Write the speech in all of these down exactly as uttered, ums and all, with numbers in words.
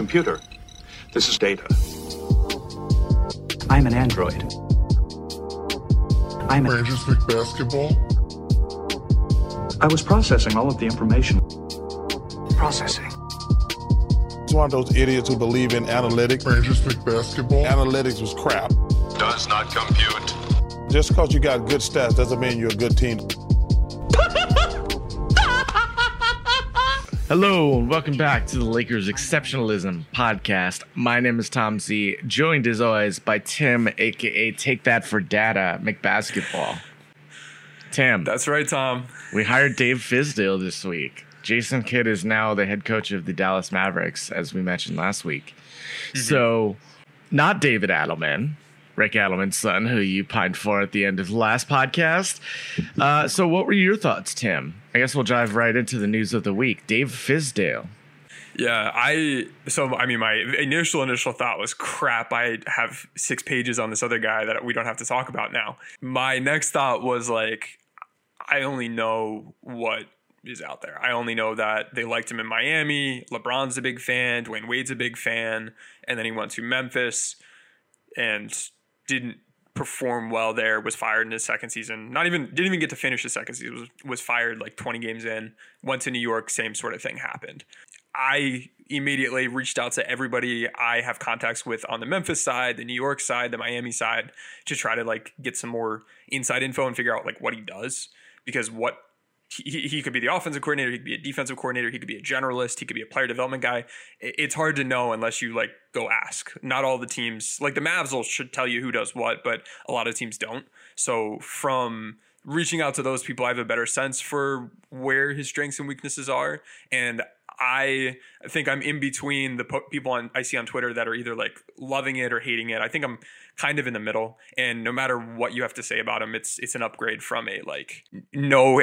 computer. This is data. I'm an android. I'm a... Rangers pick basketball. I was processing all of the information. processing. It's one of those idiots who believe in analytics. Rangers pick basketball. Analytics was crap. Does not compute. Just because you got good stats doesn't mean you're a good team. Hello, and welcome back to the Lakers Exceptionalism Podcast. My name is Tom Z, joined as always by Tim, a k a. Take That for Data, McBasketball. Tim. That's right, Tom. We hired Dave Fizdale this week. Jason Kidd is now the head coach of the Dallas Mavericks, as we mentioned last week. Mm-hmm. So, not David Adelman, Rick Adelman's son, who you pined for at the end of the last podcast. Uh, so what were your thoughts, Tim? I guess we'll dive right into the news of the week. Dave Fizdale. Yeah, I so I mean my initial initial thought was crap. I have six pages on this other guy that we don't have to talk about now. My next thought was like, I only know what is out there. I only know that they liked him in Miami. LeBron's a big fan. Dwayne Wade's a big fan. And then he went to Memphis and didn't perform well there, was fired in his second season. Not even, didn't even get to finish his second season, was, was fired like twenty games in, went to New York, same sort of thing happened. I immediately reached out to everybody I have contacts with on the Memphis side, the New York side, the Miami side, to try to like get some more inside info and figure out like what he does. Because what he, he could be the offensive coordinator, he could be a defensive coordinator, he could be a generalist, he could be a player development guy. It's hard to know unless you like go ask. Not all the teams, like the Mavs will should tell you who does what, but a lot of teams don't. So from reaching out to those people, I have a better sense for where his strengths and weaknesses are. And I think I'm in between the po- people on, I see on Twitter that are either like loving it or hating it. I think I'm kind of in the middle, and no matter what you have to say about him, it's it's an upgrade from a like no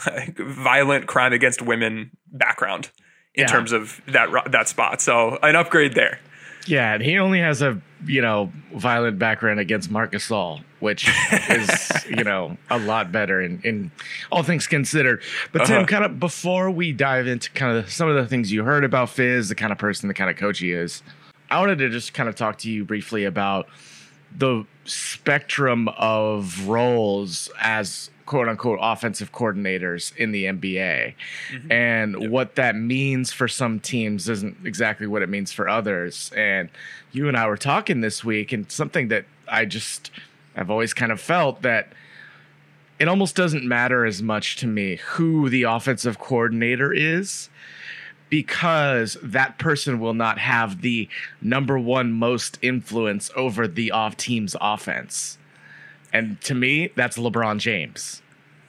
violent crime against women background in yeah. terms of that that spot. So an upgrade there. Yeah, and he only has a you know violent background against Marc Gasol, which is you know a lot better in, in all things considered. But uh-huh. Tim, kind of before we dive into kind of some of the things you heard about Fizz, the kind of person, the kind of coach he is, I wanted to just kind of talk to you briefly about the spectrum of roles as quote unquote offensive coordinators in the N B A. Mm-hmm. And yep. what that means for some teams isn't exactly what it means for others. And you and I were talking this week, and something that I just I've always kind of felt that it almost doesn't matter as much to me who the offensive coordinator is, because that person will not have the number one most influence over the off team's offense. And to me, that's LeBron James.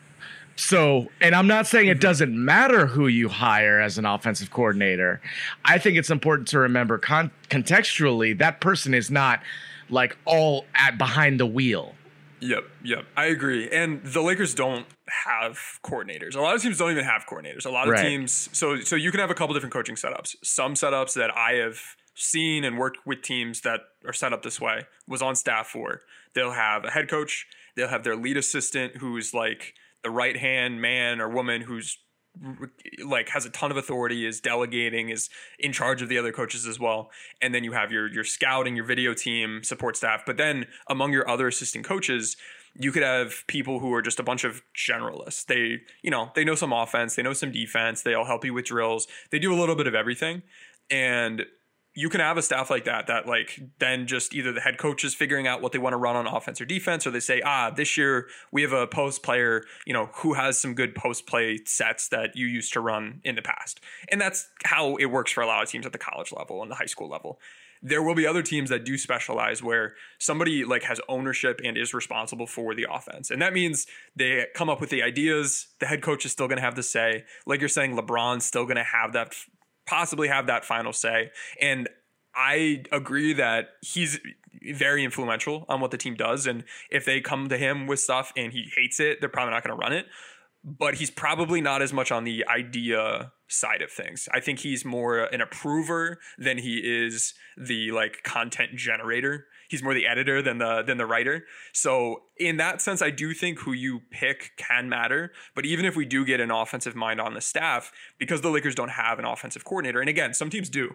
So, and I'm not saying it doesn't matter who you hire as an offensive coordinator. I think it's important to remember con- contextually, that person is not like all at behind the wheel. Yep, yep. I agree. And the Lakers don't have coordinators. A lot of teams don't even have coordinators. A lot of right. teams, so so you can have a couple different coaching setups. Some setups that I have seen and worked with teams that are set up this way, was on staff for. They'll have a head coach, they'll have their lead assistant who's like the right-hand man or woman who's like has a ton of authority, is delegating, is in charge of the other coaches as well. And then you have your your scouting, your video team, support staff. But then among your other assistant coaches, you could have people who are just a bunch of generalists. They, you know, they know some offense, they know some defense, they all help you with drills. They do a little bit of everything. And you can have a staff like that, that like then just either the head coach is figuring out what they want to run on offense or defense, or they say, ah, this year we have a post player, you know, who has some good post play sets that you used to run in the past. And that's how it works for a lot of teams at the college level and the high school level. There will be other teams that do specialize where somebody like has ownership and is responsible for the offense. And that means they come up with the ideas. The head coach is still going to have the say. Like you're saying, LeBron's still going to have that possibly have that final say. And I agree that he's very influential on what the team does. And if they come to him with stuff and he hates it, they're probably not going to run it. But he's probably not as much on the idea side of things. I think he's more an approver than he is the like content generator. He's more the editor than the than the writer. So in that sense, I do think who you pick can matter. But even if we do get an offensive mind on the staff, because the Lakers don't have an offensive coordinator, and again, some teams do,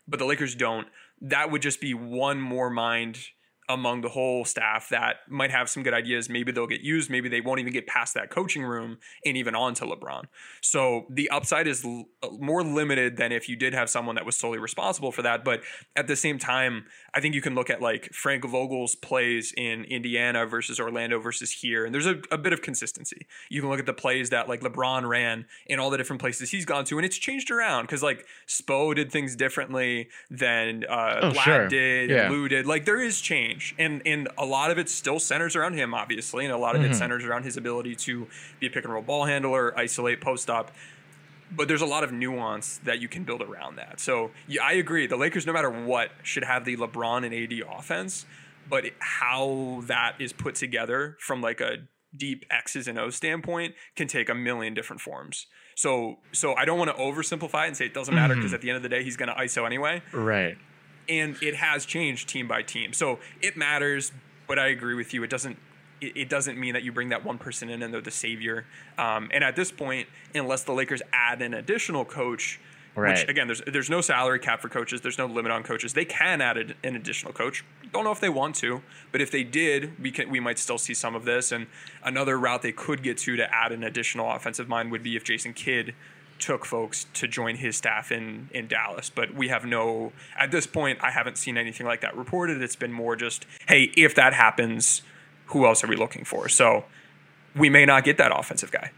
but the Lakers don't, that would just be one more mind among the whole staff that might have some good ideas. Maybe they'll get used. Maybe they won't even get past that coaching room and even on to LeBron. So the upside is l- more limited than if you did have someone that was solely responsible for that. But at the same time, I think you can look at like Frank Vogel's plays in Indiana versus Orlando versus here. And there's a, a bit of consistency. You can look at the plays that like LeBron ran in all the different places he's gone to, and it's changed around because like Spo did things differently than uh, oh, Vlad sure. did, yeah. and Lou did. Like there is change. And and a lot of it still centers around him, obviously, and a lot of mm-hmm. it centers around his ability to be a pick and roll ball handler, isolate, post up. But there's a lot of nuance that you can build around that. So yeah, I agree. The Lakers, no matter what, should have the LeBron and A D offense. But how that is put together from like a deep X's and O's standpoint can take a million different forms. So so I don't want to oversimplify it and say it doesn't matter because mm-hmm. at the end of the day, he's going to I S O anyway. Right. And it has changed team by team. So it matters, but I agree with you. It doesn't it, it doesn't mean that you bring that one person in and they're the savior. Um, and at this point, unless the Lakers add an additional coach, right. which, again, there's there's no salary cap for coaches. There's no limit on coaches. They can add a, an additional coach. Don't know if they want to, but if they did, we can we might still see some of this. And another route they could get to to add an additional offensive mind would be if Jason Kidd took folks to join his staff in, in Dallas. But we have no, at this point, I haven't seen anything like that reported. It's been more just, hey, if that happens, who else are we looking for? So we may not get that offensive guy.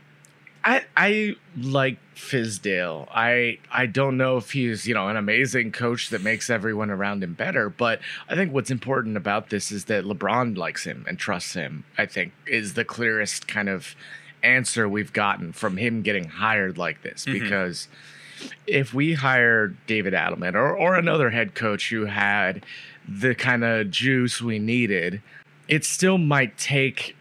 I I like Fizdale. I I don't know if he's, you know, an amazing coach that makes everyone around him better, but I think what's important about this is that LeBron likes him and trusts him, I think, is the clearest kind of answer we've gotten from him getting hired like this. Mm-hmm. Because if we hire David Adelman or, or another head coach who had the kind of juice we needed, it still might take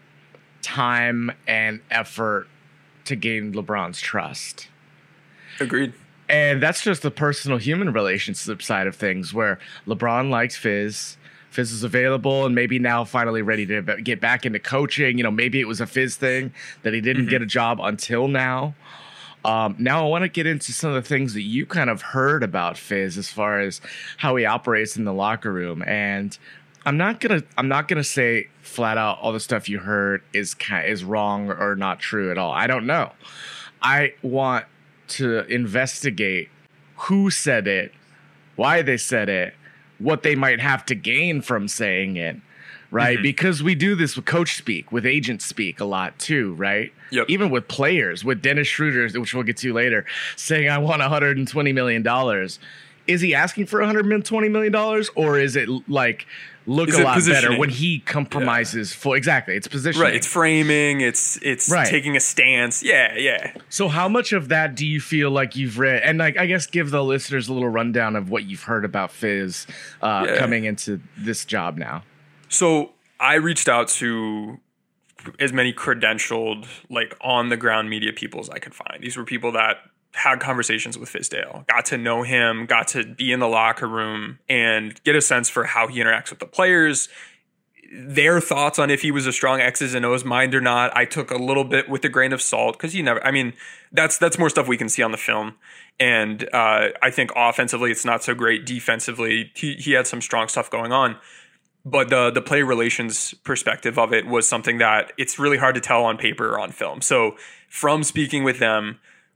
time and effort to gain LeBron's trust. Agreed. And that's just the personal human relationship side of things where LeBron likes Fizz. Fizz is available and maybe now finally ready to get back into coaching. You know, maybe it was a Fizz thing that he didn't mm-hmm. get a job until now. Um, now I want to get into some of the things that you kind of heard about Fizz as far as how he operates in the locker room. And I'm not gonna I'm not gonna say flat out all the stuff you heard is is wrong or not true at all. I don't know. I want to investigate who said it, why they said it, what they might have to gain from saying it, right? Mm-hmm. Because we do this with coach speak, with agent speak a lot too, right? Yep. Even with players, with Dennis Schroeder, which we'll get to later, saying I want one hundred twenty million dollars. Is he asking for one hundred twenty million dollars, or is it like look is a lot better when yeah. he compromises for exactly it's positioning, right? It's framing, it's it's right. taking a stance. Yeah, yeah. So how much of that do you feel like you've read, and like I guess give the listeners a little rundown of what you've heard about Fizz uh, yeah. coming into this job now? So I reached out to as many credentialed, like on the ground media people as I could find. These were people that had conversations with Fizdale, got to know him, got to be in the locker room and get a sense for how he interacts with the players, their thoughts on if he was a strong X's and O's mind or not. I took a little bit with a grain of salt because you never, I mean, that's that's more stuff we can see on the film. And uh, I think offensively, it's not so great. Defensively, he, he had some strong stuff going on. But the the player relations perspective of it was something that it's really hard to tell on paper or on film. So from speaking with them,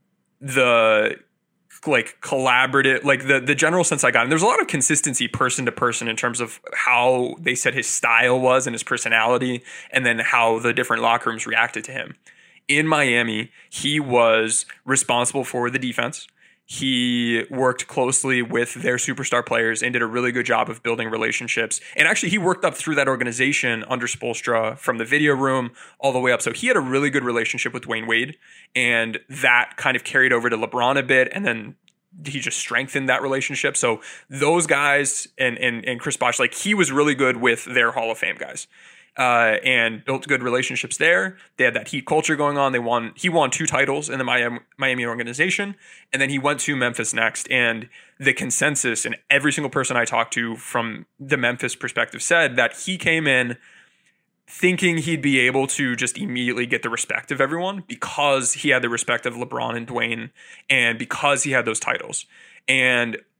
the like collaborative, like the, the general sense I got, and there's a lot of consistency person to person in terms of how they said his style was and his personality, and then how the different locker rooms reacted to him. In Miami, he was responsible for the defense. He worked closely with their superstar players and did a really good job of building relationships. And actually, he worked up through that organization under Spoelstra from the video room all the way up. So he had a really good relationship with Dwayne Wade, and that kind of carried over to LeBron a bit. And then he just strengthened that relationship. So those guys and and, and Chris Bosh, like he was really good with their Hall of Fame guys. Uh, and built good relationships there. They had that Heat culture going on. They won. He won two titles in the Miami, Miami organization, and then he went to Memphis next. And the consensus, and every single person I talked to from the Memphis perspective said that he came in thinking he'd be able to just immediately get the respect of everyone because he had the respect of LeBron and Dwayne, and because he had those titles. And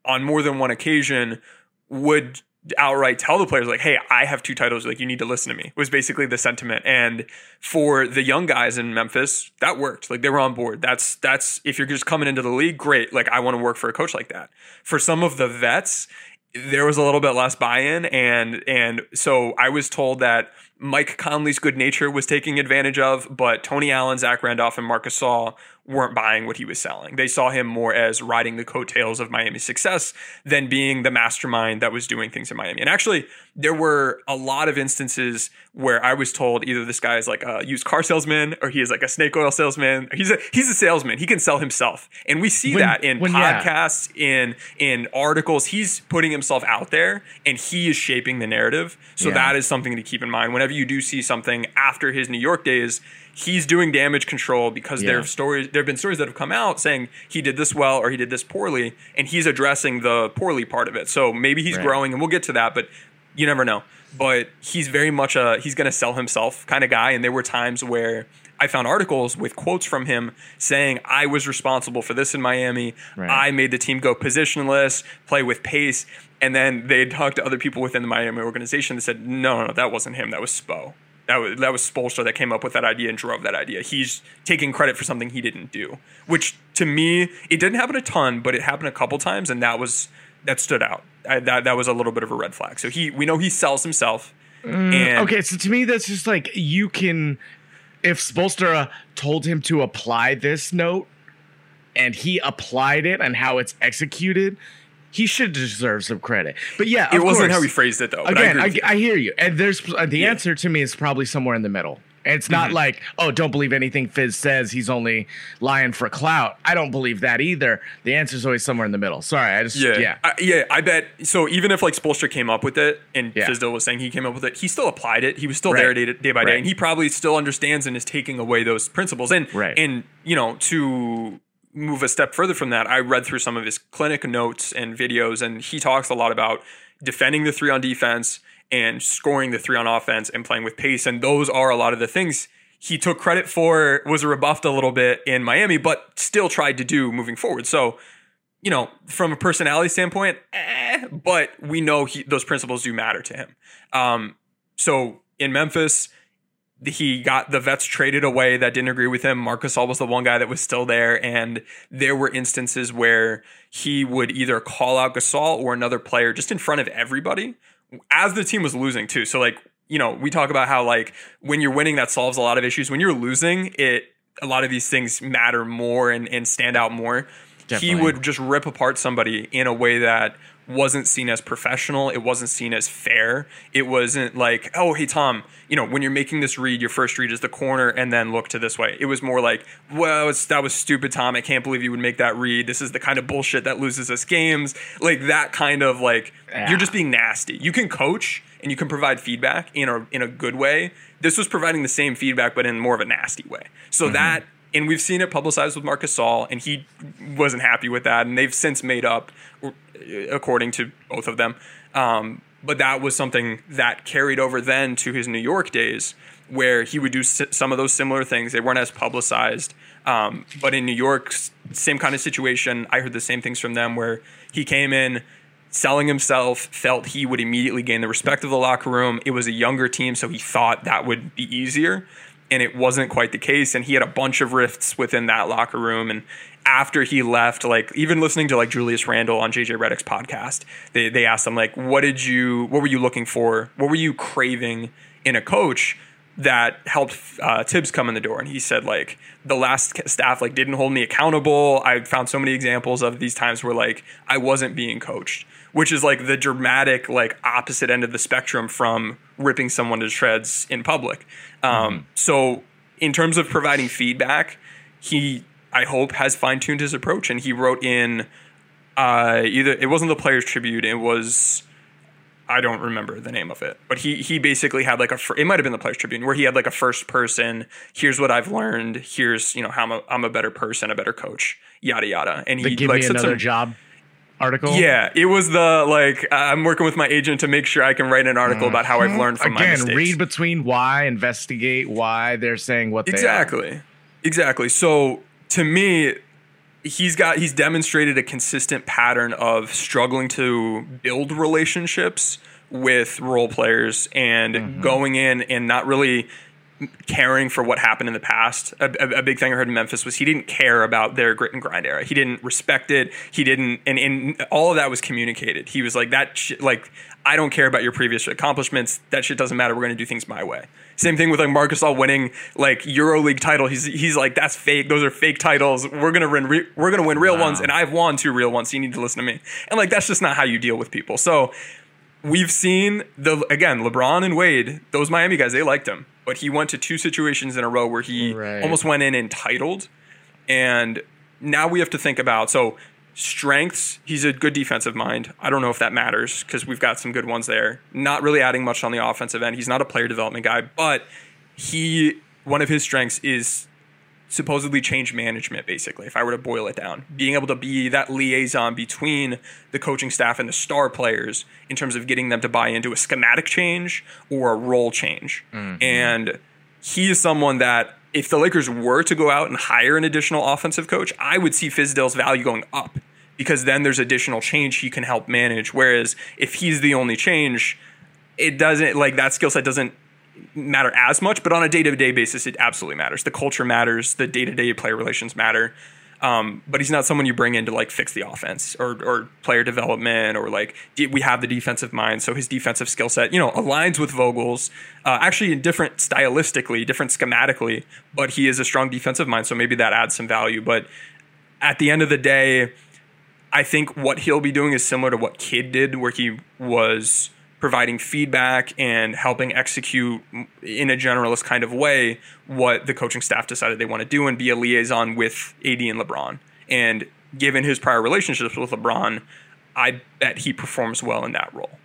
on more than one occasion would outright tell the players like, hey, I have two titles. Like, you need to listen to me, was basically the sentiment. And for the young guys in Memphis, that worked. Like, they were on board. That's, that's, if you're just coming into the league, great. Like, I want to work for a coach like that. For some of the vets, there was a little bit less buy-in. And, and so I was told that Mike Conley's good nature was taking advantage of, but Tony Allen, Zach Randolph, and Marc Gasol weren't buying what he was selling. They saw him more as riding the coattails of Miami's success than being the mastermind that was doing things in Miami. And actually, there were a lot of instances where I was told either this guy is like a used car salesman or he is like a snake oil salesman. He's a he's a salesman. He can sell himself. And we see When- that in when- yeah. podcasts, in in articles. He's putting himself out there and he is shaping the narrative. So Yeah. that is something to keep in mind. Whenever you do see something after his New York days, he's doing damage control because Yeah. there have stories there have been stories that have come out saying he did this well or he did this poorly, and he's addressing the poorly part of it. So maybe he's Right. growing, and we'll get to that, but you never know. But he's very much a he's going to sell himself kind of guy, and there were times where I found articles with quotes from him saying, I was responsible for this in Miami. Right. I made the team go positionless, play with pace. And then they'd talk to other people within the Miami organization that said, no, no, no, that wasn't him. That was Spo. That was, that was Spoelstra that came up with that idea and drove that idea. He's taking credit for something he didn't do, which to me, it didn't happen a ton, but it happened a couple times. And that was, that stood out. I, that, that was a little bit of a red flag. So he, we know he sells himself. And Okay, so to me, that's just like you can, if Spoelstra told him to apply this note and he applied it and how it's executed, he should deserve some credit. But yeah, it of wasn't course. how he phrased it, though. But Again, I, I, agree with I, you. hear you. And there's uh, the Yeah. answer to me is probably somewhere in the middle. And it's not Mm-hmm. like, oh, don't believe anything Fizz says. He's only lying for clout. I don't believe that either. The answer is always somewhere in the middle. Sorry, I just, Yeah, yeah. I, yeah. I bet. So even if like Spoelstra came up with it, and Yeah. Fizdale was saying he came up with it, he still applied it. He was still Right. there day, to, day by day, Right. and he probably still understands and is taking away those principles. And Right. and you know, to move a step further from that, I read through some of his clinic notes and videos, and he talks a lot about defending the three on defense and scoring the three on offense and playing with pace. And those are a lot of the things he took credit for, was rebuffed a little bit in Miami, but still tried to do moving forward. So, you know, from a personality standpoint, eh, but we know he, those principles do matter to him. Um, so in Memphis, he got the vets traded away that didn't agree with him. Marc Gasol was the one guy that was still there. And there were instances where he would either call out Gasol or another player just in front of everybody as the team was losing too. So like, you know, we talk about how like when you're winning, that solves a lot of issues. When you're losing, it a lot of these things matter more and, and stand out more. Definitely. He would just rip apart somebody in a way that wasn't seen as professional. It wasn't seen as fair. It wasn't like, oh, hey, Tom, you know, when you're making this read, your first read is the corner and then look to this way. It was more like, well, it's, that was stupid, Tom. I can't believe you would make that read. This is the kind of bullshit that loses us games. Like that kind of like, Yeah. you're just being nasty. You can coach and you can provide feedback in a in a good way. This was providing the same feedback, but in more of a nasty way. So mm-hmm. that, and we've seen it publicized with Marc Gasol, and he wasn't happy with that, and they've since made up, according to both of them. Um, but that was something that carried over then to his New York days, where he would do some of those similar things. They weren't as publicized. Um, but in New York, same kind of situation. I heard the same things from them, where he came in, selling himself, felt he would immediately gain the respect of the locker room. It was a younger team, so he thought that would be easier. And it wasn't quite the case. And he had a bunch of rifts within that locker room. And after he left, like even listening to like Julius Randle on J J Redick's podcast, they they asked him like, what did you, what were you looking for? What were you craving in a coach that helped uh, Tibbs come in the door? And he said like the last staff like didn't hold me accountable. I found so many examples of these times where like I wasn't being coached, which is like the dramatic like opposite end of the spectrum from ripping someone to shreds in public. Um, mm-hmm. So in terms of providing feedback, he, I hope, has fine-tuned his approach. And he wrote in uh, either, it wasn't the Players Tribune, it was, I don't remember the name of it, but he he basically had like a, it might have been the Players Tribune, where he had like a first person, here's what I've learned, here's, you know, how I'm a, I'm a better person, a better coach, yada, yada. And The he give like me said another some, job article. Yeah, it was the like uh, I'm working with my agent to make sure I can write an article about how I've learned from my Again, mistakes. read between why, investigate why they're saying what they Exactly. Exactly. So to me, he's got he's demonstrated a consistent pattern of struggling to build relationships with role players and mm-hmm. going in and not really caring for what happened in the past. A, a, a big thing I heard in Memphis was he didn't care about their grit and grind era. He didn't respect it. He didn't, and, and all of that was communicated. He was like, that shit, like, I don't care about your previous accomplishments. That shit doesn't matter. We're going to do things my way. Same thing with like Marc Gasol winning like EuroLeague title. He's he's like, that's fake. Those are fake titles. We're gonna win. Re- we're gonna win real wow. ones, and I've won two real ones. So you need to listen to me. And like that's just not how you deal with people. So we've seen the again LeBron and Wade. Those Miami guys, they liked him, but he went to two situations in a row where he right. almost went in entitled. And now we have to think about so. Strengths, he's a good defensive mind. I don't know if that matters because we've got some good ones there. Not really adding much on the offensive end. He's not a player development guy, but he one of his strengths is supposedly change management, basically, if I were to boil it down. Being able to be that liaison between the coaching staff and the star players in terms of getting them to buy into a schematic change or a role change. Mm-hmm. And he is someone that if the Lakers were to go out and hire an additional offensive coach, I would see Fizdale's value going up because then there's additional change he can help manage. Whereas if he's the only change, it doesn't like that skill set doesn't matter as much. But on a day-to-day basis, it absolutely matters. The culture matters. The day-to-day player relations matter. Um, but he's not someone you bring in to like fix the offense or, or player development or like we have the defensive mind. So his defensive skill set, you know, aligns with Vogel's uh, actually in different stylistically, different schematically, but he is a strong defensive mind. So maybe that adds some value. But at the end of the day, I think what he'll be doing is similar to what Kidd did, where he was providing feedback and helping execute in a generalist kind of way what the coaching staff decided they want to do and be a liaison with A D and LeBron. And given his prior relationships with LeBron, I bet he performs well in that role.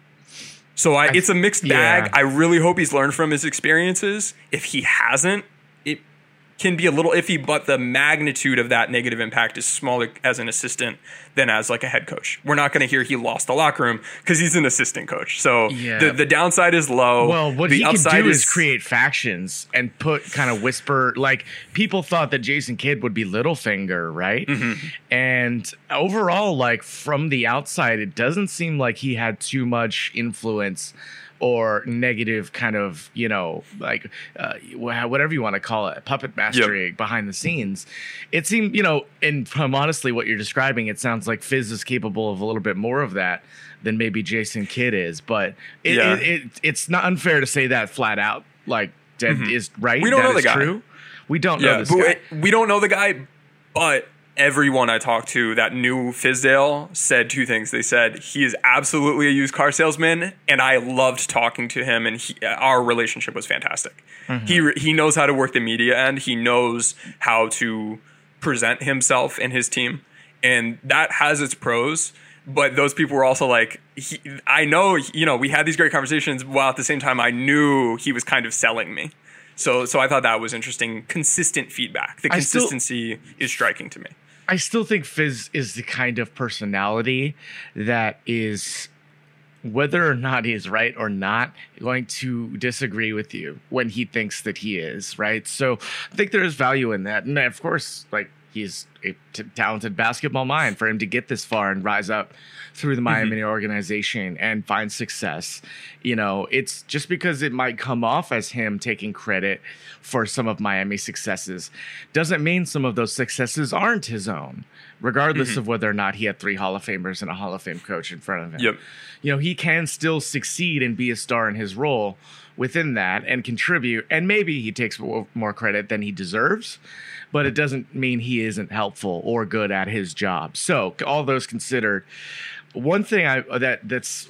So I, it's a mixed bag. Yeah. I really hope he's learned from his experiences. If he hasn't, it can be a little iffy, but the magnitude of that negative impact is smaller as an assistant than as like a head coach. We're not going to hear he lost the locker room because he's an assistant coach. So yeah. the, the downside is low. Well, what the he can do is, is create factions and put kind of whisper, like people thought that Jason Kidd would be Littlefinger, right? Mm-hmm. And overall, like from the outside, it doesn't seem like he had too much influence or negative kind of, you know, like uh, whatever you want to call it, puppet mastering yep. behind the scenes. It seemed, you know, and from honestly what you're describing, it sounds like Fizz is capable of a little bit more of that than maybe Jason Kidd is. But it, yeah. it, it, it's not unfair to say that flat out, like, that mm-hmm. is right. We don't that know the is guy. True. We don't yeah, know this but guy. We, we don't know the guy, but everyone I talked to that knew Fizdale said two things. They said he is absolutely a used car salesman, and I loved talking to him, and he, our relationship was fantastic. Mm-hmm. He he knows how to work the media end. He knows how to present himself and his team, and that has its pros. But those people were also like, he, I know, you know, we had these great conversations, while at the same time I knew he was kind of selling me. So so I thought that was interesting. Consistent feedback. The consistency still, is striking to me. I still think Fizz is the kind of personality that is, whether or not he is right or not, going to disagree with you when he thinks that he is, right? So I think there is value in that. And of course, like, he's a t- talented basketball mind for him to get this far and rise up through the Miami mm-hmm. organization and find success. You know, it's just because it might come off as him taking credit for some of Miami's successes doesn't mean some of those successes aren't his own, regardless mm-hmm. of whether or not he had three Hall of Famers and a Hall of Fame coach in front of him. Yep. You know, he can still succeed and be a star in his role within that and contribute. And maybe he takes more credit than he deserves, but it doesn't mean he isn't helpful or good at his job. So all those considered, one thing I that that's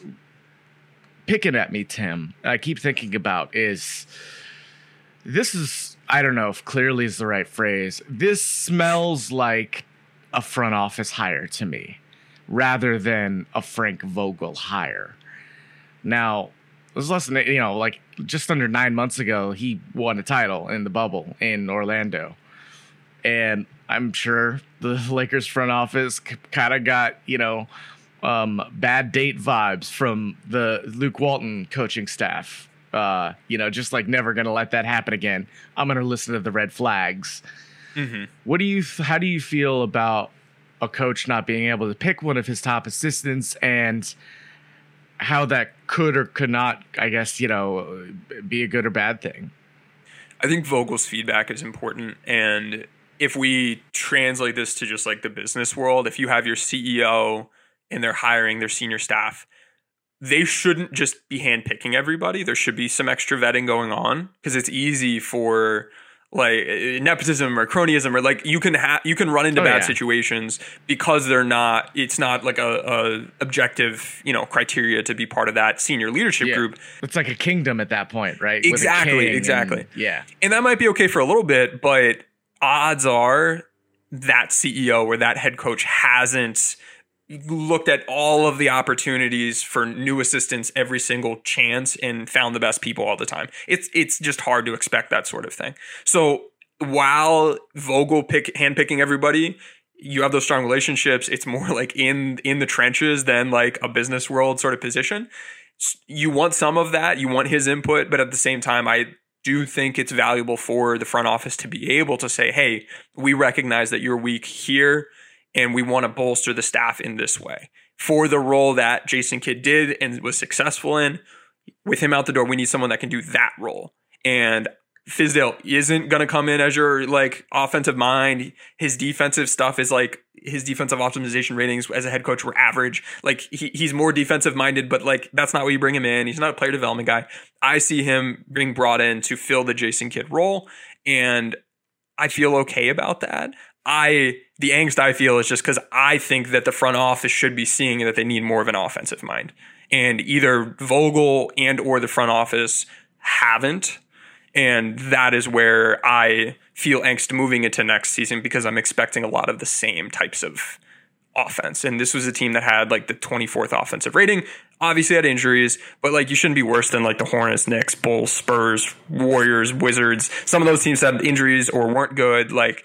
picking at me, Tim, I keep thinking about is this is, I don't know if clearly is the right phrase. This smells like a front office hire to me rather than a Frank Vogel hire. Now, it was less than, you know, like just under nine months ago, he won a title in the bubble in Orlando. And I'm sure the Lakers front office c- kind of got, you know, um, bad date vibes from the Luke Walton coaching staff. Uh, you know, just like never going to let that happen again. I'm going to listen to the red flags. Mm-hmm. What do you, how do you feel about a coach not being able to pick one of his top assistants and how that could or could not, I guess, you know, be a good or bad thing. I think Vogel's feedback is important. And if we translate this to just like the business world, if you have your C E O and they're hiring their senior staff, they shouldn't just be handpicking everybody. There should be some extra vetting going on, because it's easy for like nepotism or cronyism, or like you can ha- you can run into oh, bad yeah. situations because they're not. It's not like a, a objective, you know, criteria to be part of that senior leadership yeah. group. It's like a kingdom at that point, right? Exactly, exactly. And, yeah, and that might be okay for a little bit, but odds are that C E O or that head coach hasn't looked at all of the opportunities for new assistants every single chance and found the best people all the time. It's it's just hard to expect that sort of thing. So while Vogel pick handpicking everybody, you have those strong relationships. It's more like in in the trenches than like a business world sort of position. You want some of that. You want his input, but at the same time, I do think it's valuable for the front office to be able to say, hey, we recognize that you're weak here, and we want to bolster the staff in this way. For the role that Jason Kidd did and was successful in, with him out the door, we need someone that can do that role. And Fizdale isn't going to come in as your like offensive mind. His defensive stuff is like his defensive optimization ratings as a head coach were average. Like he, he's more defensive minded, but like that's not what you bring him in. He's not a player development guy. I see him being brought in to fill the Jason Kidd role, and I feel okay about that. I the angst I feel is just because I think that the front office should be seeing that they need more of an offensive mind, and either Vogel and or the front office haven't, and that is where I feel angst moving into next season, because I'm expecting a lot of the same types of offense. And this was a team that had like the twenty-fourth offensive rating, obviously had injuries, but like you shouldn't be worse than like the Hornets, Knicks, Bulls, Spurs, Warriors, Wizards. Some of those teams had injuries or weren't good. Like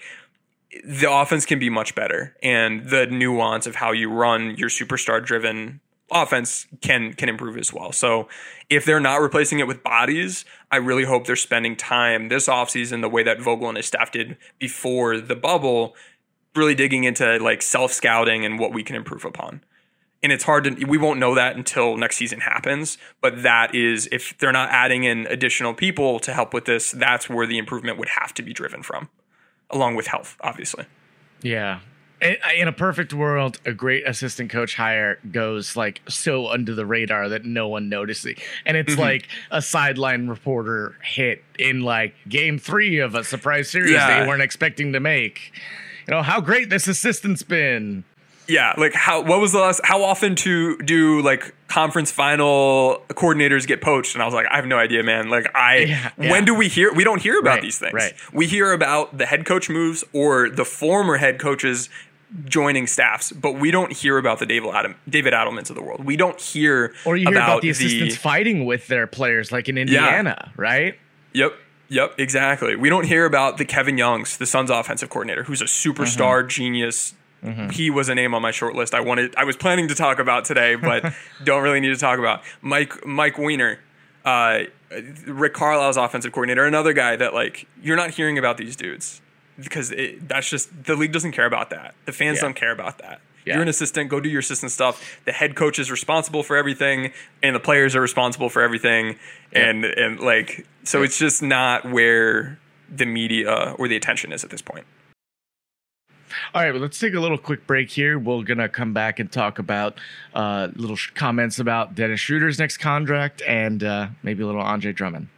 the offense can be much better, and the nuance of how you run your superstar driven offense can can improve as well. So if they're not replacing it with bodies, I really hope they're spending time this offseason the way that Vogel and his staff did before the bubble, really digging into like self-scouting and what we can improve upon. And it's hard to, we won't know that until next season happens, but that is, if they're not adding in additional people to help with this, that's where the improvement would have to be driven from, along with health, obviously. Yeah. In a perfect world, a great assistant coach hire goes like so under the radar that no one notices. And it's mm-hmm. like a sideline reporter hit in like game three of a surprise series yeah. they weren't expecting to make. You know, how great this assistant's been. Yeah, like how what was the last how often to do like conference final coordinators get poached? And I was like, I have no idea, man. Like I yeah, yeah. when do we hear we don't hear about right, these things. Right. We hear about the head coach moves or the former head coaches joining staffs, but we don't hear about the David Adam David Adelmans of the world. We don't hear Or you hear about, about the assistants the, fighting with their players like in Indiana, yeah. right? Yep. Yep, exactly. We don't hear about the Kevin Youngs, the Suns offensive coordinator, who's a superstar mm-hmm. genius. Mm-hmm. He was a name on my short list. I wanted, I was planning to talk about today, but don't really need to talk about. Mike Mike Weiner, uh, Rick Carlisle's offensive coordinator, another guy that like you're not hearing about these dudes because it, that's just the league doesn't care about that. The fans yeah. don't care about that. Yeah. You're an assistant. Go do your assistant stuff. The head coach is responsible for everything, and the players are responsible for everything. Yeah. And and like so, yeah. it's just not where the media or the attention is at this point. All right, well, let's take a little quick break here. We're going to come back and talk about uh, little sh- comments about Dennis Schroeder's next contract and uh, maybe a little Andre Drummond.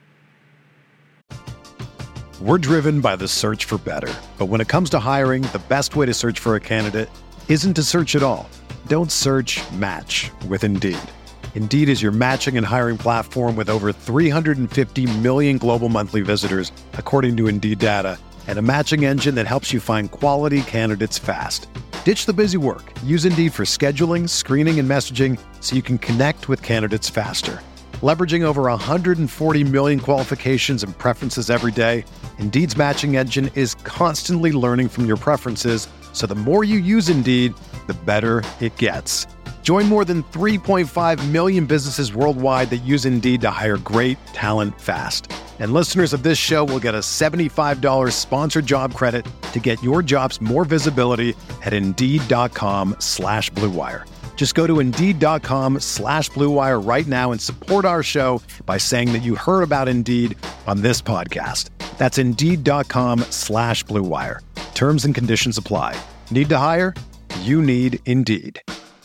We're driven by the search for better. But when it comes to hiring, the best way to search for a candidate isn't to search at all. Don't search, match with Indeed. Indeed is your matching and hiring platform with over three hundred fifty million global monthly visitors, according to Indeed data, and a matching engine that helps you find quality candidates fast. Ditch the busy work. Use Indeed for scheduling, screening, and messaging so you can connect with candidates faster. Leveraging over one hundred forty million qualifications and preferences every day, Indeed's matching engine is constantly learning from your preferences, so the more you use Indeed, the better it gets. Join more than three point five million businesses worldwide that use Indeed to hire great talent fast. And listeners of this show will get a seventy-five dollars sponsored job credit to get your jobs more visibility at Indeed.com slash Blue Wire. Just go to Indeed.com slash Blue Wire right now and support our show by saying that you heard about Indeed on this podcast. That's Indeed.com slash Blue Wire. Terms and conditions apply. Need to hire? You need Indeed.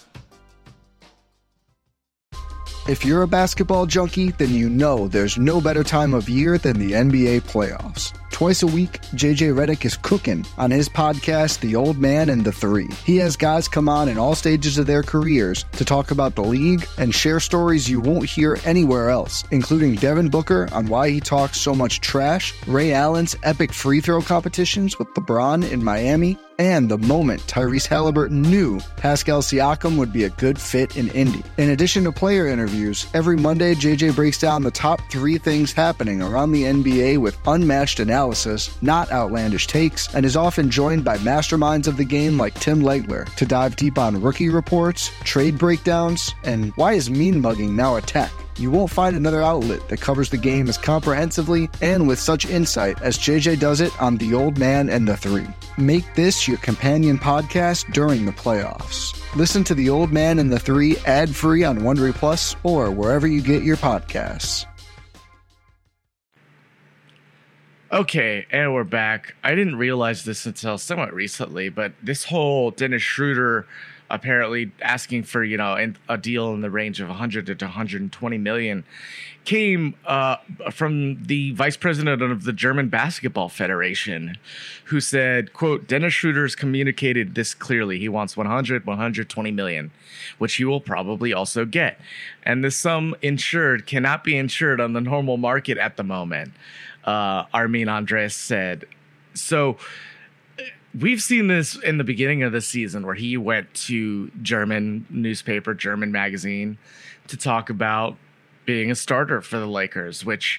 If you're a basketball junkie, then you know there's no better time of year than the N B A playoffs. Twice a week, J J Redick is cooking on his podcast, The Old Man and the Three. He has guys come on in all stages of their careers to talk about the league and share stories you won't hear anywhere else, including Devin Booker on why he talks so much trash, Ray Allen's epic free throw competitions with LeBron in Miami, and the moment Tyrese Halliburton knew Pascal Siakam would be a good fit in Indy. In addition to player interviews, every Monday J J breaks down the top three things happening around the N B A with unmatched analysis, not outlandish takes, and is often joined by masterminds of the game like Tim Legler to dive deep on rookie reports, trade breakdowns, and why is mean mugging now a tech? You won't find another outlet that covers the game as comprehensively and with such insight as J J does it on The Old Man and the Three. Make this your companion podcast during the playoffs. Listen to The Old Man and the Three ad-free on Wondery Plus or wherever you get your podcasts. Okay, and we're back. I didn't realize this until somewhat recently, but this whole Dennis Schroeder apparently asking for, you know, a deal in the range of one hundred to one hundred twenty million came uh, from the vice president of the German Basketball Federation, who said, quote, Dennis Schroeder's communicated this clearly. He wants one hundred, one hundred twenty million, which he will probably also get. And the sum insured cannot be insured on the normal market at the moment, uh, Armin Andres said. So we've seen this in the beginning of the season where he went to German newspaper, German magazine, to talk about being a starter for the Lakers, which,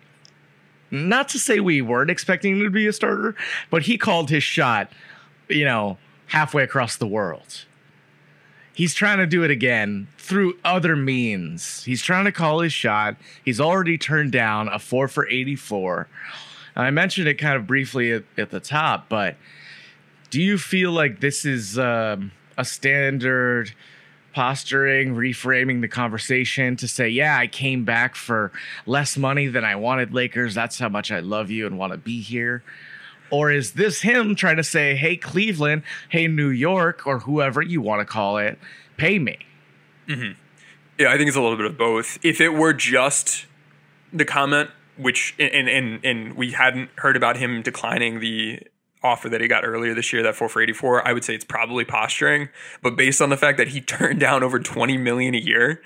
not to say we weren't expecting him to be a starter, but he called his shot, you know, halfway across the world. He's trying to do it again through other means. He's trying to call his shot. He's already turned down a four for eighty-four. I mentioned it kind of briefly at, at the top, but do you feel like this is um, a standard posturing, reframing the conversation to say, yeah, I came back for less money than I wanted, Lakers. That's how much I love you and want to be here. Or is this him trying to say, hey, Cleveland, hey, New York, or whoever you want to call it, pay me? Mm-hmm. Yeah, I think it's a little bit of both. If it were just the comment, which and and and we hadn't heard about him declining the offer that he got earlier this year, that four for eighty-four, I would say it's probably posturing. But based on the fact that he turned down over twenty million a year,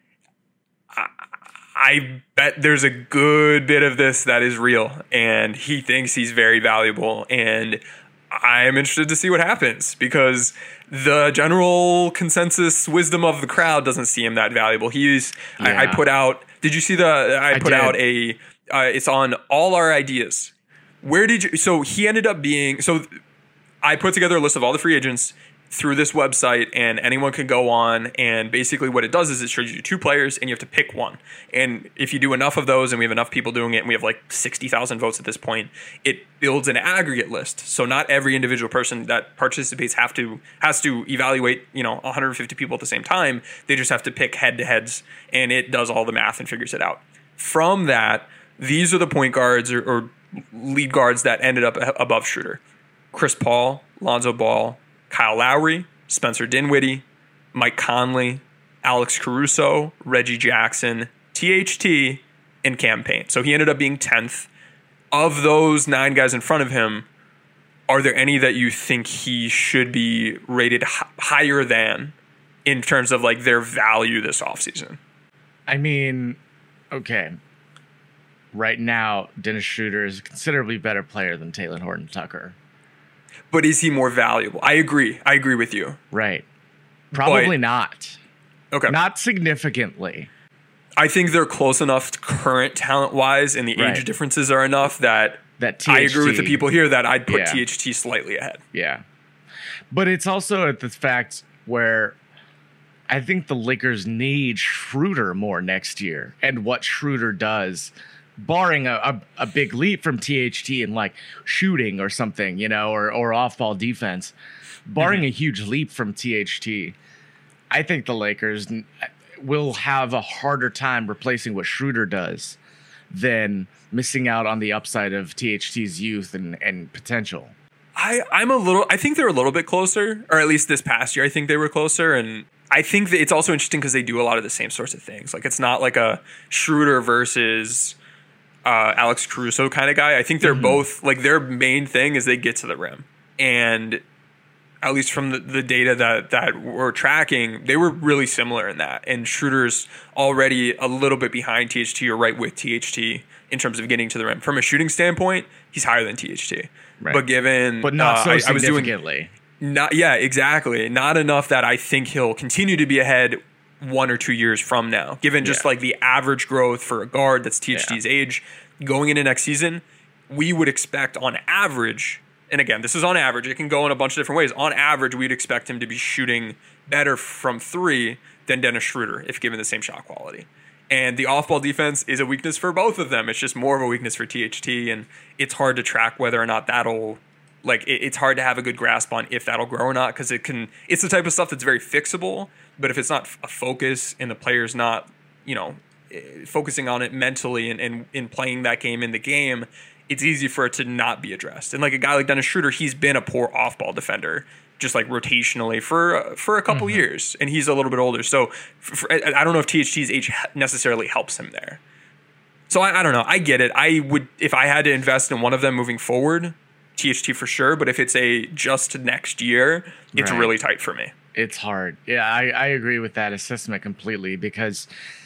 I, I bet there's a good bit of this that is real, and he thinks he's very valuable. And I am interested to see what happens, because the general consensus wisdom of the crowd doesn't see him that valuable. He's yeah. I, I put out. Did you see the? I, I put did. out a. Uh, it's on All Our Ideas. Where did you, so he ended up being, so I put together a list of all the free agents through this website, and anyone can go on, and basically what it does is it shows you two players and you have to pick one. And if you do enough of those, and we have enough people doing it, and we have like sixty thousand votes at this point, it builds an aggregate list. So not every individual person that participates have to, has to evaluate, you know, one hundred fifty people at the same time. They just have to pick head to heads, and it does all the math and figures it out. From that, these are the point guards or, or lead guards that ended up above Schroeder: Chris Paul, Lonzo Ball, Kyle Lowry, Spencer Dinwiddie, Mike Conley, Alex Caruso, Reggie Jackson, T H T, and Cam Payne. So he ended up being tenth. Of those nine guys in front of him, are there any that you think he should be rated h- higher than in terms of like their value this offseason? I mean, okay. Right now, Dennis Schroeder is a considerably better player than Talen Horton-Tucker. But is he more valuable? I agree. I agree with you. Right. Probably but, not. Okay. Not significantly. I think they're close enough current talent-wise, and the right. age differences are enough that, that T H T, I agree with the people here that I'd put yeah. T H T slightly ahead. Yeah. But it's also at the fact where I think the Lakers need Schroeder more next year, and what Schroeder does barring a, a, a big leap from T H T in like shooting or something, you know, or, or off-ball defense, barring mm-hmm. a huge leap from T H T, I think the Lakers will have a harder time replacing what Schroeder does than missing out on the upside of T H T's youth and, and potential. I, I'm a little, I think they're a little bit closer, or at least this past year, I think they were closer. And I think that it's also interesting because they do a lot of the same sorts of things. Like, it's not like a Schroeder versus uh, Alex Caruso kind of guy. I think they're mm-hmm. both, like, their main thing is they get to the rim. And at least from the, the data that, that we're tracking, they were really similar in that. And Schroeder's already a little bit behind T H T or right with T H T in terms of getting to the rim. From a shooting standpoint, he's higher than T H T. Right. But given, but not uh, so I, significantly. I was doing, not yeah, exactly. Not enough that I think he'll continue to be ahead one or two years from now. Given just yeah. like the average growth for a guard that's T H T's yeah. age going into next season, we would expect on average. And again, this is on average. It can go in a bunch of different ways. On average, we'd expect him to be shooting better from three than Dennis Schroeder if given the same shot quality. And the off-ball defense is a weakness for both of them. It's just more of a weakness for T H T, and it's hard to track whether or not that'll, like, it, it's hard to have a good grasp on if that'll grow or not, because it can. It's the type of stuff that's very fixable. But if it's not a focus and the player's not, you know, focusing on it mentally and, and in playing that game in the game, it's easy for it to not be addressed. And like a guy like Dennis Schroeder, he's been a poor off-ball defender, just like rotationally for for a couple mm-hmm. years, and he's a little bit older. So for, for, I don't know if T H T's age necessarily helps him there. So I, I don't know. I get it. I would, if I had to invest in one of them moving forward, T H T for sure. But if it's a just next year, it's right. really tight for me. It's hard. Yeah, I, I agree with that assessment completely, because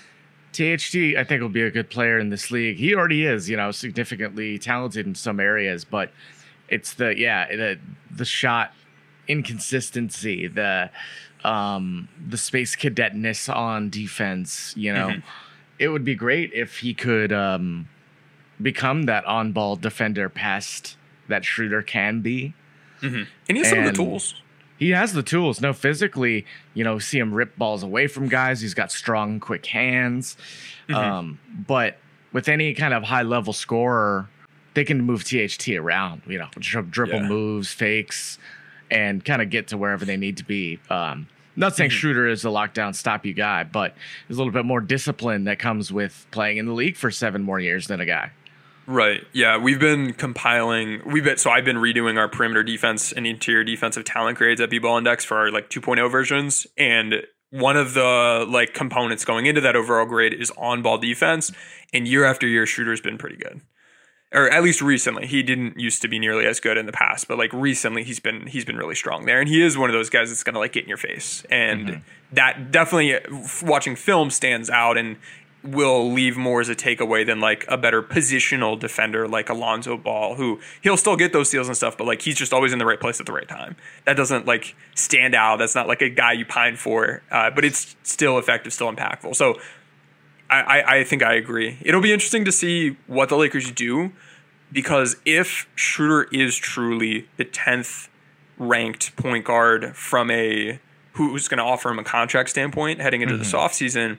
T H T, I think, will be a good player in this league. He already is, you know, significantly talented in some areas, but it's the, yeah, the the shot inconsistency, the um, the space cadetness on defense, you know. Mm-hmm. It would be great if he could um, become that on-ball defender past that Schroeder can be. Mm-hmm. And he has and some of the tools. He has the tools. No, physically, you know, see him rip balls away from guys. He's got strong, quick hands. Mm-hmm. Um, but with any kind of high-level scorer, they can move T H T around, you know, dribble yeah. moves, fakes, and kind of get to wherever they need to be. Um, not saying mm-hmm. Schroeder is a lockdown, stop you guy, but there's a little bit more discipline that comes with playing in the league for seven more years than a guy. Right. Yeah. We've been compiling. We've been so I've been redoing our perimeter defense and interior defensive talent grades at B-Ball Index for our like two point oh versions, and one of the like components going into that overall grade is on-ball defense. And year after year, Schroeder's been pretty good. Or at least recently. He didn't used to be nearly as good in the past, but like recently he's been he's been really strong there. And he is one of those guys that's gonna like get in your face. And mm-hmm. that definitely, watching film, stands out and will leave more as a takeaway than like a better positional defender like Alonzo Ball, who he'll still get those steals and stuff, but like he's just always in the right place at the right time. That doesn't like stand out. That's not like a guy you pine for, uh, but it's still effective, still impactful. So I, I, I think I agree. It'll be interesting to see what the Lakers do, because if Schroeder is truly the tenth ranked point guard from a who's going to offer him a contract standpoint heading into mm-hmm. this offseason,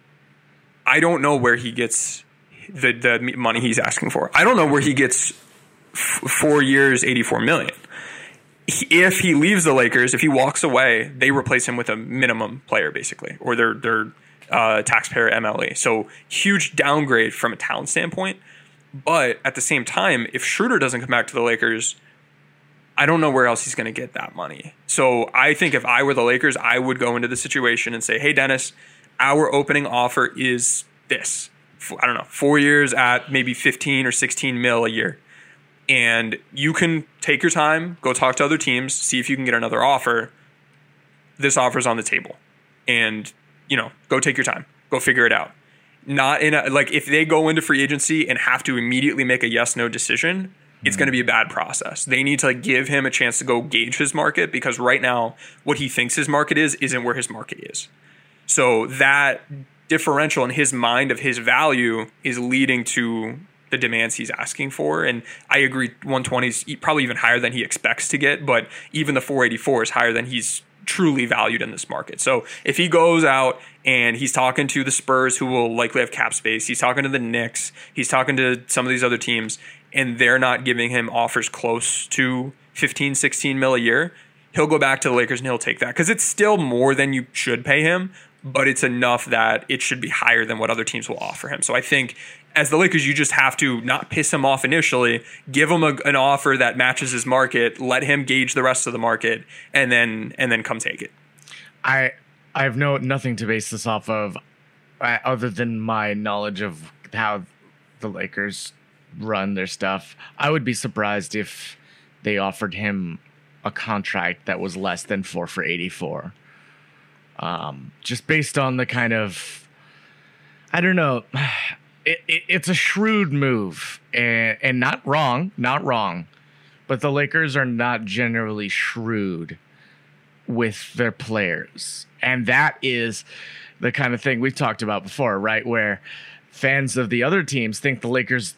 I don't know where he gets the, the money he's asking for. I don't know where he gets f- four years, eighty-four million dollars. If he leaves the Lakers, if he walks away, they replace him with a minimum player, basically, or their their uh, taxpayer M L E. So huge downgrade from a talent standpoint. But at the same time, if Schroeder doesn't come back to the Lakers, I don't know where else he's going to get that money. So I think if I were the Lakers, I would go into the situation and say, hey, Dennis, our opening offer is this. I don't know, four years at maybe fifteen or sixteen mil a year. And you can take your time, go talk to other teams, see if you can get another offer. This offer's on the table. And, you know, go take your time. Go figure it out. Not in a, like, if they go into free agency and have to immediately make a yes-no decision, mm-hmm. it's going to be a bad process. They need to like, give him a chance to go gauge his market, because right now what he thinks his market is isn't where his market is. So that differential in his mind of his value is leading to the demands he's asking for. And I agree, one twenty is probably even higher than he expects to get, but even the four eighty-four is higher than he's truly valued in this market. So if he goes out and he's talking to the Spurs, who will likely have cap space, he's talking to the Knicks, he's talking to some of these other teams, and they're not giving him offers close to fifteen, sixteen mil a year, he'll go back to the Lakers and he'll take that because it's still more than you should pay him, but it's enough that it should be higher than what other teams will offer him. So I think as the Lakers, you just have to not piss him off initially, give him a, an offer that matches his market, let him gauge the rest of the market, and then and then come take it. I I have no nothing to base this off of, uh, other than my knowledge of how the Lakers run their stuff. I would be surprised if they offered him a contract that was less than four for eighty-four. Um, just based on the kind of, I don't know. It, it, it's a shrewd move, and, and not wrong, not wrong, but the Lakers are not generally shrewd with their players. And that is the kind of thing we've talked about before, right? Where fans of the other teams think the Lakers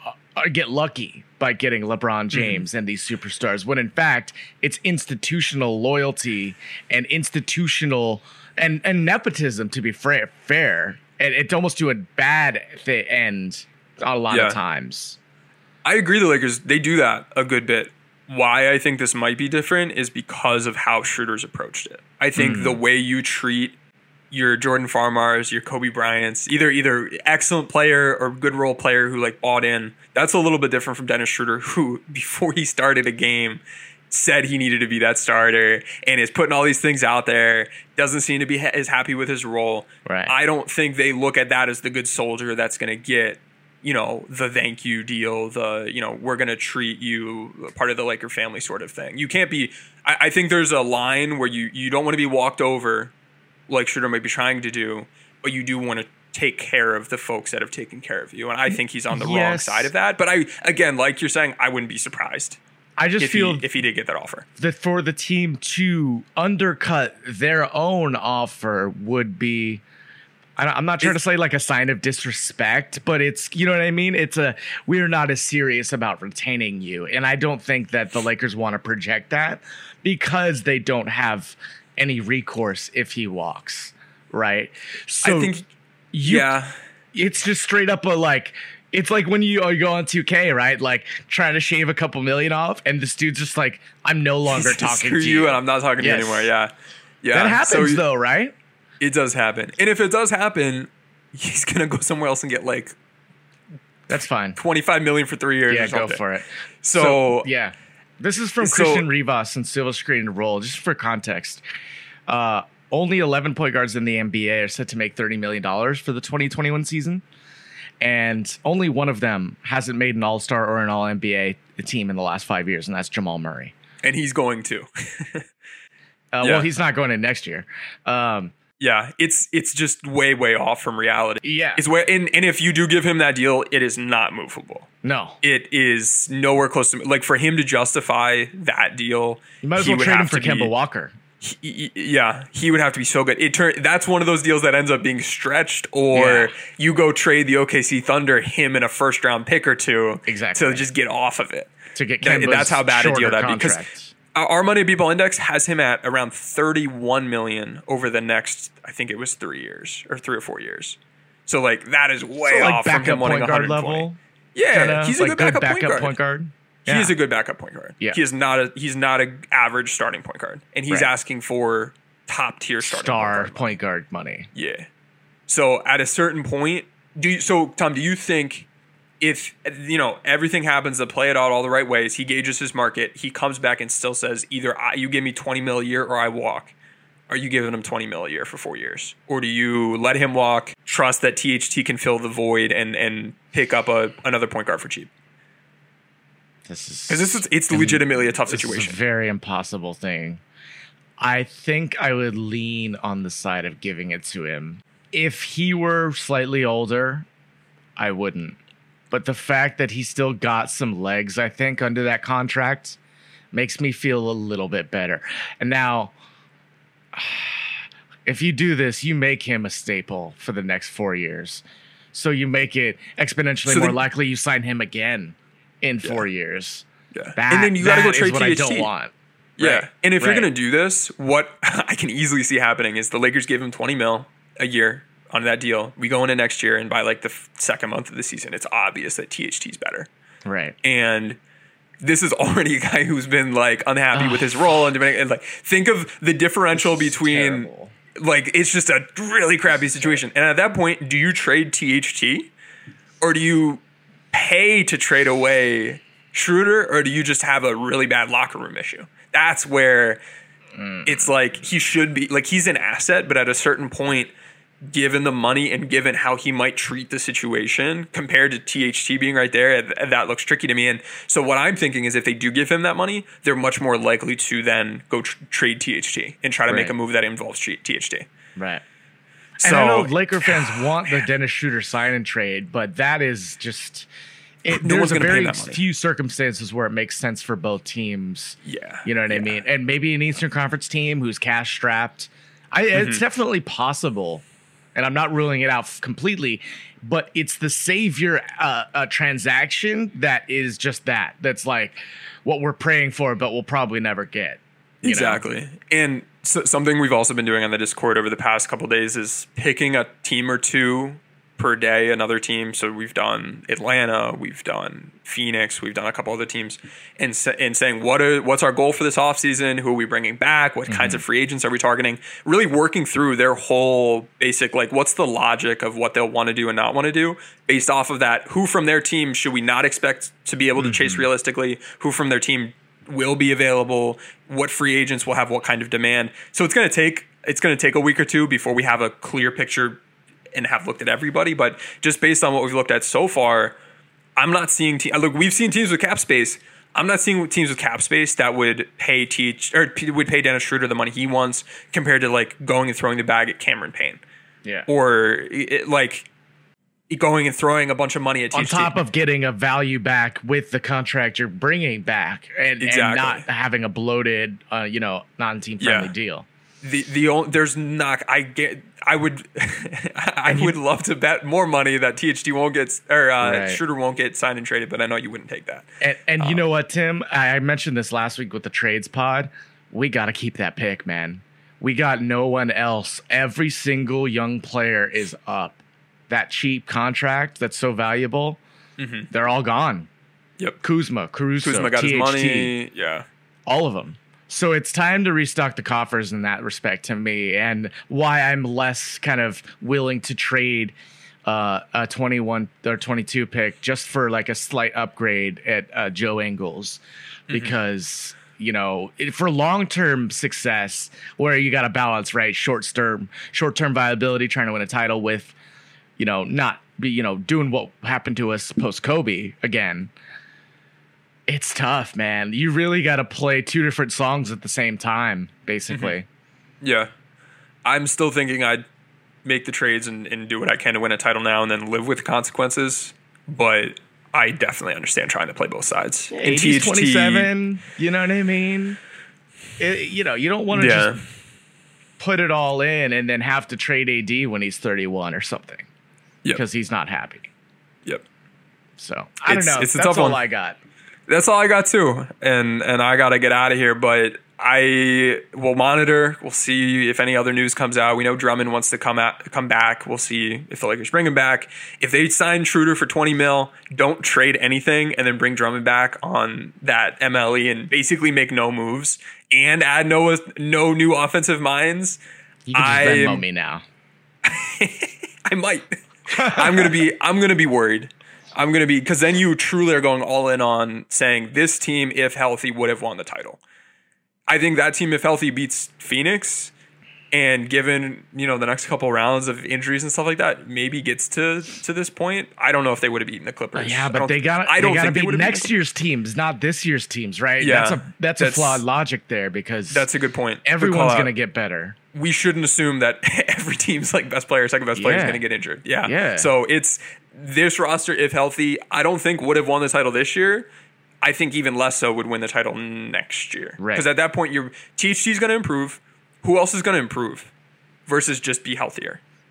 get lucky by getting LeBron James mm-hmm. and these superstars, when in fact it's institutional loyalty and institutional and, and nepotism, to be fair, fair. And it's almost to a bad th- end a lot yeah. of times. I agree the Lakers, they do that a good bit. Why I think this might be different is because of how Schroeder's approached it. I think mm. the way you treat your Jordan Farmars, your Kobe Bryants, either either excellent player or good role player who like bought in, that's a little bit different from Dennis Schroeder, who before he started a game said he needed to be that starter and is putting all these things out there, doesn't seem to be ha- as happy with his role. Right. I don't think they look at that as the good soldier that's going to get, you know, the thank you deal, the, you know, we're going to treat you part of the Laker family sort of thing. You can't be, I, I think there's a line where you, you don't want to be walked over like Schroeder might be trying to do, but you do want to take care of the folks that have taken care of you. And I think he's on the yes. wrong side of that. But I, again, like you're saying, I wouldn't be surprised. I just if feel he, if he did get that offer, that for the team to undercut their own offer would be, I'm not trying it's, to say like a sign of disrespect, but it's, you know what I mean? It's a, we're not as serious about retaining you. And I don't think that the Lakers want to project that because they don't have any recourse if he walks. Right. So I think, you, yeah, it's just straight up a like, it's like when you, you go on two K, right? Like trying to shave a couple million off, and this dude's just like, I'm no longer talking to you. you, and I'm not talking yes. to you anymore. Yeah, yeah. That happens so you, though, right? It does happen, and if it does happen, he's gonna go somewhere else and get like, that's fine, twenty-five million for three years. Yeah, or something. Go for it. So, so yeah, this is from so, Christian Rivas and Silva Screen and Roll. Just for context, uh, only eleven point guards in the N B A are set to make thirty million dollars for the twenty twenty-one season. And only one of them hasn't made an all-star or an all N B A team in the last five years, and that's Jamal Murray. And he's going to. uh, yeah. Well, he's not going in next year. Um, yeah, it's it's just way, way off from reality. Yeah. It's where, and, and if you do give him that deal, it is not movable. No. It is nowhere close to, like, for him to justify that deal, you might as well trade him for Kemba be, Walker. He, yeah, he would have to be so good. It turn, that's one of those deals that ends up being stretched, or yeah. you go trade the O K C Thunder him in a first round pick or two, exactly, to just get off of it. To get that, that's how bad a deal that'd contract. be. Because our Money People Index has him at around thirty-one million over the next, I think it was three years or three or four years. So like that is way so, like, off from him wanting one hundred twenty. Level, yeah, kinda, he's a like good backup, backup point guard. Point guard. He Yeah. is a good backup point guard. Yeah. He is not a he's not an average starting point guard, and he's right. asking for top tier starting star point guard, point guard money. Yeah. So at a certain point, do you, so Tom, do you think if you know everything happens to play it out all the right ways, he gauges his market, he comes back and still says either I, you give me twenty mil a year or I walk? Are you giving him twenty mil a year for four years, or do you let him walk, trust that T H T can fill the void and and pick up a another point guard for cheap? This is because this is it's legitimately a tough this situation. Is a very impossible thing. I think I would lean on the side of giving it to him. If he were slightly older, I wouldn't. But the fact that he still got some legs, I think, under that contract makes me feel a little bit better. And now, if you do this, you make him a staple for the next four years. So you make it exponentially so more the, likely you sign him again in four yeah. years. Yeah. That, and then you got to go trade what T H T. I don't want. Yeah. Right. And if right. you're going to do this, what I can easily see happening is the Lakers give him twenty mil a year on that deal. We go into next year, and by like the f- second month of the season, it's obvious that T H T's better. Right. And this is already a guy who's been like unhappy oh, with his role and, and like think of the differential between terrible. Like it's just a really crappy situation. And at that point, do you trade T H T or do you pay to trade away Schroeder, or do you just have a really bad locker room issue? That's where mm. it's like he should be like he's an asset, but at a certain point, given the money and given how he might treat the situation compared to T H T being right there, that looks tricky to me. And so what I'm thinking is if they do give him that money, they're much more likely to then go tr- trade T H T and try to right. make a move that involves T H T. Right. So, and I know Laker fans want the Dennis Schroeder sign and trade, but that is just it, no there's a very few circumstances where it makes sense for both teams. Yeah. You know what yeah. I mean? And maybe an Eastern Conference team who's cash strapped. I, mm-hmm. It's definitely possible. And I'm not ruling it out completely, but it's the savior uh, uh, transaction that is just that. That's like what we're praying for, but we'll probably never get. Exactly. Know? And so, something we've also been doing on the Discord over the past couple of days is picking a team or two per day, another team. So we've done Atlanta, we've done Phoenix, we've done a couple other teams, and and saying what are, what's our goal for this offseason? Who are we bringing back? What mm-hmm. kinds of free agents are we targeting? Really working through their whole basic, like what's the logic of what they'll want to do and not want to do based off of that. Who from their team should we not expect to be able to mm-hmm. chase realistically? Who from their team will be available? What free agents will have what kind of demand? So it's going to take it's going to take a week or two before we have a clear picture and have looked at everybody, but just based on what we've looked at so far, I'm not seeing te- look. We've seen teams with cap space. I'm not seeing teams with cap space that would pay Teach or would pay Dennis Schroeder the money he wants compared to like going and throwing the bag at Cameron Payne, yeah, or it, like going and throwing a bunch of money at T H T. On top of getting a value back with the contract you're bringing back, and, exactly. and not having a bloated, uh, you know, non-team friendly yeah. deal. The the only, there's not I get I would I would you, love to bet more money that T H T won't get or uh, right. Schroeder won't get signed and traded, but I know you wouldn't take that. And, and um, you know what, Tim? I mentioned this last week with the trades pod. We got to keep that pick, man. We got no one else. Every single young player is up. That cheap contract that's so valuable, mm-hmm. they're all gone. Yep. Kuzma, Caruso, Kuzma got T H T, his money. Yeah. All of them. So it's time to restock the coffers in that respect to me, and why I'm less kind of willing to trade uh, a twenty-one or twenty-two pick just for like a slight upgrade at uh, Joe Ingles, because mm-hmm. you know, for long-term success where you got to balance, right? Short-term, short-term viability, trying to win a title with, you know, not be, you know, doing what happened to us post Kobe again. It's tough, man. You really got to play two different songs at the same time, basically. Mm-hmm. Yeah. I'm still thinking I'd make the trades and, and do what I can to win a title now and then live with the consequences. But I definitely understand trying to play both sides. Yeah, eighties twenty-seven, you know what I mean? It, you know, you don't want to yeah. just put it all in and then have to trade A D when he's thirty-one or something. Yep. Because he's not happy. Yep. So, I it's, don't know. It's a That's tough all one. I got. That's all I got too, and and I gotta get out of here. But I will monitor. We'll see if any other news comes out. We know Drummond wants to come at, come back. We'll see if the Lakers bring him back. If they sign Schroeder for twenty mil, don't trade anything, and then bring Drummond back on that M L E and basically make no moves and add no no new offensive minds. You can just Venmo me now. I might. I'm gonna be. I'm gonna be worried. I'm going to be, because then you truly are going all in on saying this team, if healthy, would have won the title. I think that team, if healthy, beats Phoenix, and given, you know, the next couple rounds of injuries and stuff like that, maybe gets to to this point. I don't know if they would have beaten the Clippers. Yeah, but they got I don't they got to beat next year's teams, not this year's teams, right? Yeah, that's a that's, that's a flawed logic there, because that's a good point. Everyone's going to get better. We shouldn't assume that every team's like best player, second best player yeah. is going to get injured. Yeah. yeah. So it's this roster, if healthy, I don't think would have won the title this year. I think even less so would win the title next year. Right. Because at that point, your T H T is going to improve. Who else is going to improve versus just be healthier?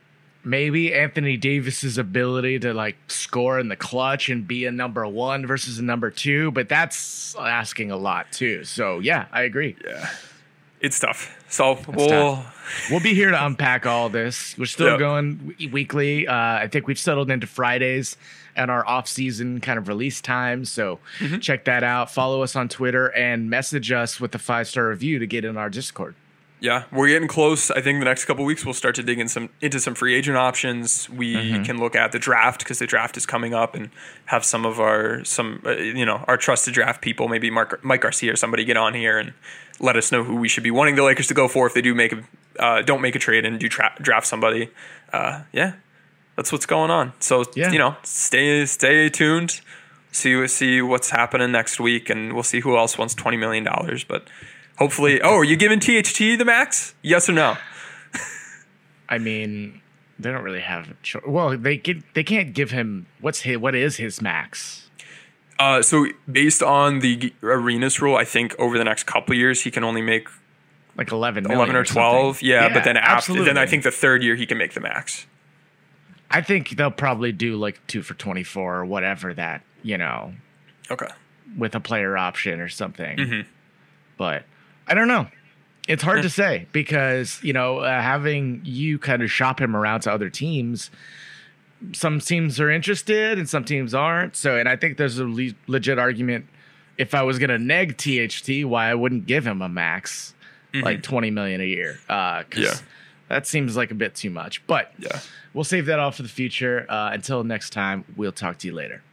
maybe Anthony Davis's ability to like score in the clutch and be a number one versus a number two, but that's asking a lot too. So yeah, I agree. Yeah, it's tough. So it's we'll tough. we'll be here to unpack all this. We're still yep. going weekly. Uh, I think we've settled into Fridays and our off-season kind of release time. So mm-hmm. check that out. Follow us on Twitter and message us with a five-star review to get in our Discord. Yeah, we're getting close. I think the next couple of weeks we'll start to dig in some into some free agent options. We mm-hmm. can look at the draft because the draft is coming up, and have some of our some uh, you know our trusted draft people, maybe Mark, Mike Garcia or somebody, get on here and let us know who we should be wanting the Lakers to go for if they do make a uh, don't make a trade and do tra- draft somebody. Uh, yeah, that's what's going on. So yeah. you know, stay stay tuned. See see what's happening next week, and we'll see who else wants twenty million dollars, but. Hopefully, oh, are you giving T H T the max? Yes or no? I mean, they don't really have a choice. Well, they get, they can't give him what's his, what is his max? Uh, so based on the arenas rule, I think over the next couple of years he can only make like eleven, million eleven or twelve. Yeah, yeah, but then after, absolutely. then I think the third year he can make the max. I think they'll probably do like two for twenty-four or whatever that, you know. Okay. With a player option or something, mm-hmm. but. I don't know. It's hard to say because, you know, uh, having you kind of shop him around to other teams, some teams are interested and some teams aren't. So, and I think there's a le- legit argument if I was going to neg T H T, why I wouldn't give him a max, mm-hmm. like twenty million dollars a year. Uh, cause yeah. that seems like a bit too much, but yeah. we'll save that all for the future. Uh, until next time, we'll talk to you later.